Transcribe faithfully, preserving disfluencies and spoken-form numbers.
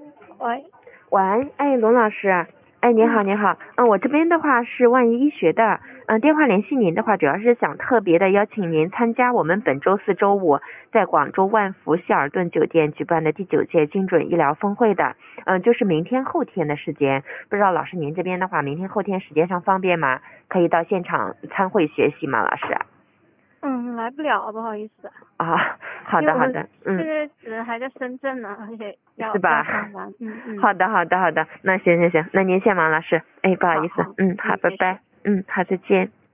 喂， 喂，哎，龙老师，哎，你好， 嗯你好，嗯，我这边的话是万一医学的，嗯，电话联系您的话，主要是想特别的邀请您参加我们本周四周五在广州万福希尔顿酒店举办的第九届精准医疗峰会的，嗯，就是明天后天的时间，不知道老师您这边的话，明天后天时间上方便吗？可以到现场参会学习吗，老师？ 嗯，来不了，不好意思， 啊，好因为我的好的，嗯， 现在人还在深圳呢，而且要要是吧？ 上班。嗯嗯， 好的好的好的，那行行行，那您先忙，老师，哎，不好意思， 好好， 嗯，好， 嗯，没事。 拜拜，嗯，好，再见。